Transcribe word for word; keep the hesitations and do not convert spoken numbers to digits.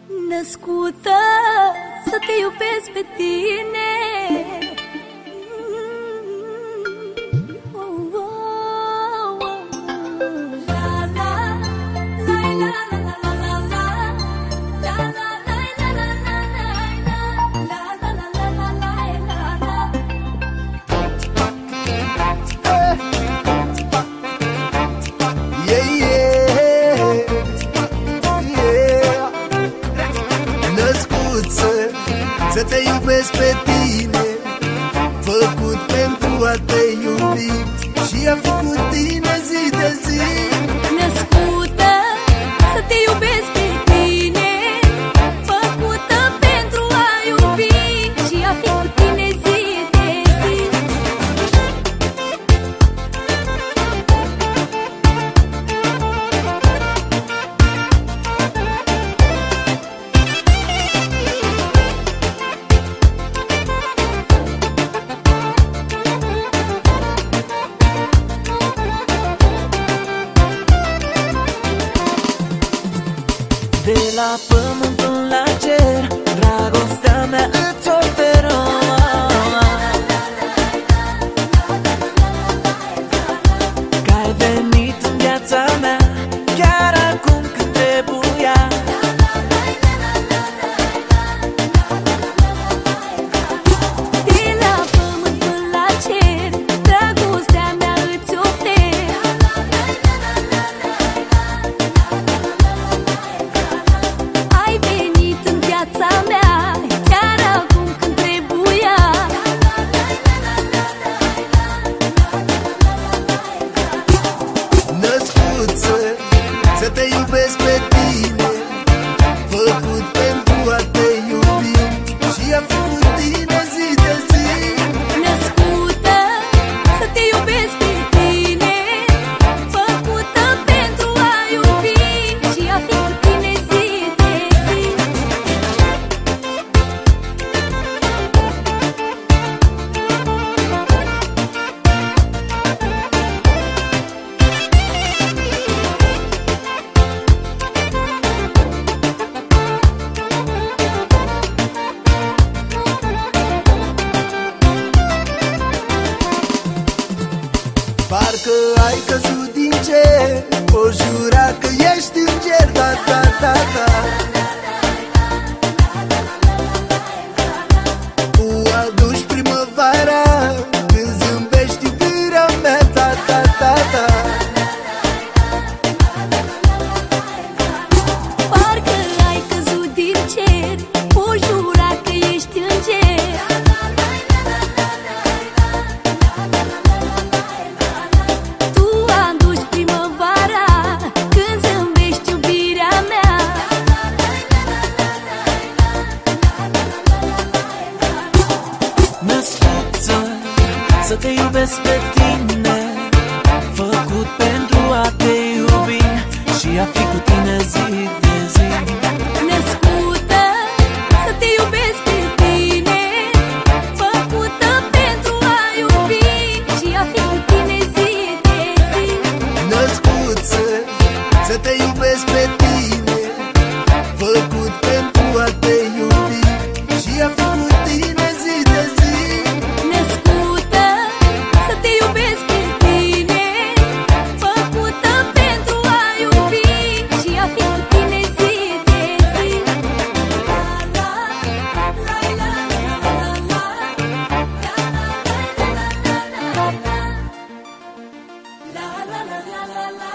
Născută să te iubesc pe tine. Să te iubesc pe tine, făcut pentru a te iubi și a fi cu tine zi de zi. Născută să te iubesc pe tine, făcută pentru a iubi și a fi cu tine zi de zi. De la pământul la cer, dragostea mea îți oferă. Că ai venit în viața mea chiar acum când trebuia. De la pământul la cer, dragostea mea îți oferă. Ai venit în viața mea chiar acum când trebuia. Născuță să te iubesc pe tine, făcut pentru a te iubi și a fi cu tine zi de zi. Născută să te iubesc pe tine, făcută pentru a iubi și a fi cu tine zi de zi. Parcă ai căzut din cer, o jura că ești înger, da, da, da, da. Tu aduci primăvara când zâmbești iubirea mea, da, da, da, da. Parcă ai căzut din cer, o jura că ești înger. Tu aduci primăvara când zâmbești iubirea mea. Născuță să te iubesc pe tine, făcut pentru a te iubi și a fi cu tine zi de zi. Născută să te iubesc pe tine, făcută pentru a iubi și a fi cu tine zi de zi. Născuță să te iubesc pe tine, făcut pentru a te iubi și a fi cu tine zi de zi. Născută să te iubesc pe tine, făcută pentru a iubi și a fi cu tine zi de zi. La la la la la la la la la la la la la la la la la la la.